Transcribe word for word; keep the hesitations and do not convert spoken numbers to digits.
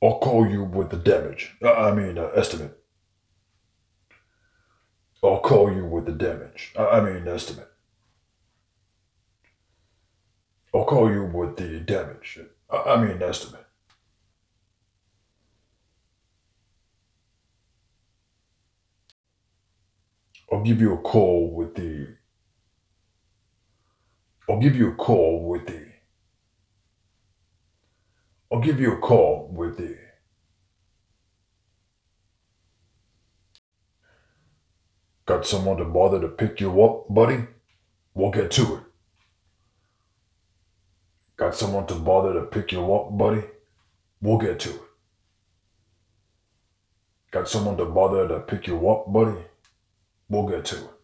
I'll call you with the damage. Uh, I mean, uh, estimate. I'll call you with the damage. Uh, I mean, estimate. I'll call you with the damage. Uh, I mean, estimate. I'll give you a call with the. I'll give you a call with the. I'll give you a call with the. Got someone to bother to pick you up, buddy? We'll get to it. Got someone to bother to pick you up, buddy? We'll get to it. Got someone to bother to pick you up, buddy? We'll get to it.